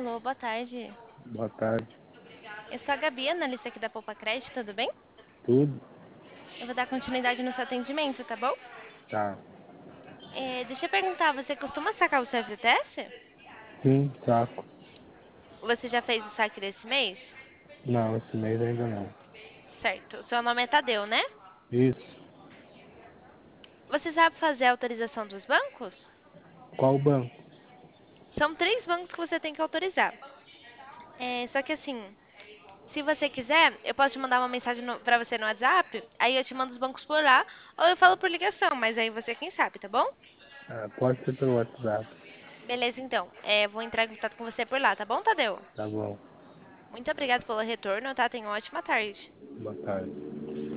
Alô, boa tarde. Boa tarde. Eu sou a Gabi, analista aqui da Poupa Crédito, tudo bem? Tudo? Eu vou dar continuidade no seu atendimento, tá bom? Tá. Deixa eu perguntar, você costuma sacar o seu FGTS? Sim, saco. Você já fez o saque desse mês? Não, esse mês ainda não. Certo. O seu nome é Tadeu, né? Isso. Você sabe fazer a autorização dos bancos? Qual banco? São três bancos que você tem que autorizar. Só que assim, se você quiser, eu posso te mandar uma mensagem pra você no WhatsApp, aí eu te mando os bancos por lá, ou eu falo por ligação, mas aí você quem sabe, tá bom? Ah, pode ser pelo WhatsApp. Beleza, então. Vou entrar em contato com você por lá, tá bom, Tadeu? Tá bom. Muito obrigada pelo retorno, tá? Tenha uma ótima tarde. Boa tarde.